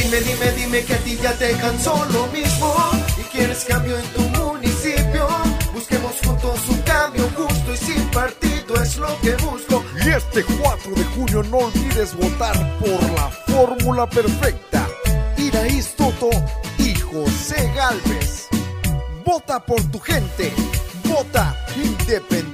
Dime que a ti ya te cansó lo mismo y quieres cambio en tu municipio. Busquemos juntos un cambio justo y sin partido es lo que busco. Y este 4 de junio no olvides votar por la fórmula perfecta. Iraíz Toto y José Gálvez. Vota por tu gente. Vota independiente.